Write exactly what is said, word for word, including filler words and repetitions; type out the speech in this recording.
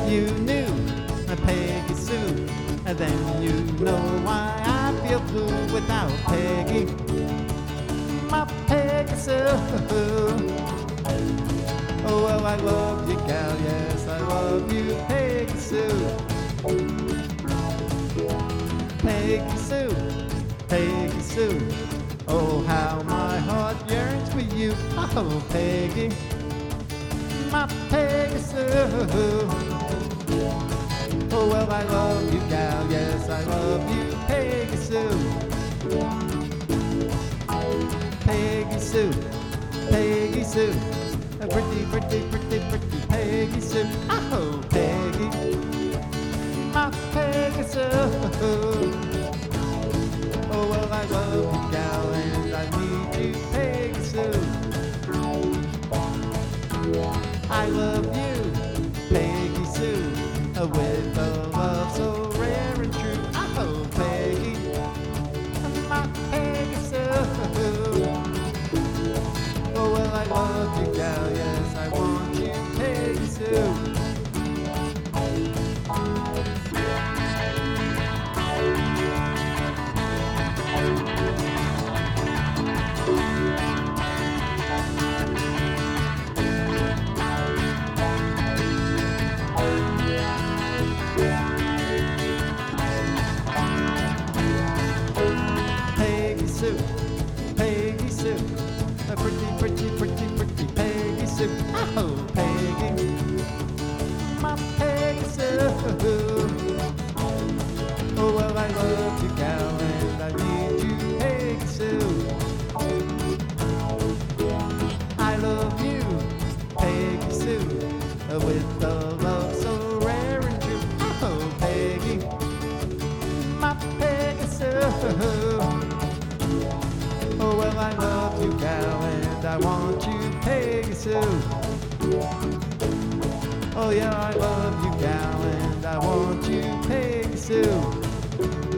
you knew Peggy Sue, then you know why I feel blue without Peggy, my Peggy Sue. Oh, well, I love you, gal, yes, I love you, Peggy Sue. Peggy Sue, Peggy Sue, oh, how my heart yearns for you. Oh, Peggy, my Peggy Sue. Oh, well, I love you, gal, yes, I love you, Peggy Sue. Peggy Sue, Peggy Sue, a pretty, pretty, pretty, pretty Peggy Sue. Oh, Peggy, my Peggy Sue. Oh, well, I love you, gal, and I need you, Peggy Sue. I love you, Peggy Sue, with a love so rare and true. Oh, Peggy, my Peggy Sue. Oh, well, I love you, gal, yes, I want you, Peggy Sue. Peggy Sue, Peggy Sue, a pretty, pretty, pretty, pretty Peggy Sue. Oh, Peggy, my Peggy Sue. Oh, well, I love you, gal, and I need you, Peggy Sue. I love you, Peggy Sue, with a love so rare and true. Oh, Peggy, my Peggy Sue. Oh, well, I love you, gal, and I want you, Peggy Sue. Oh, yeah, I love you, gal, and I want you, Peggy Sue.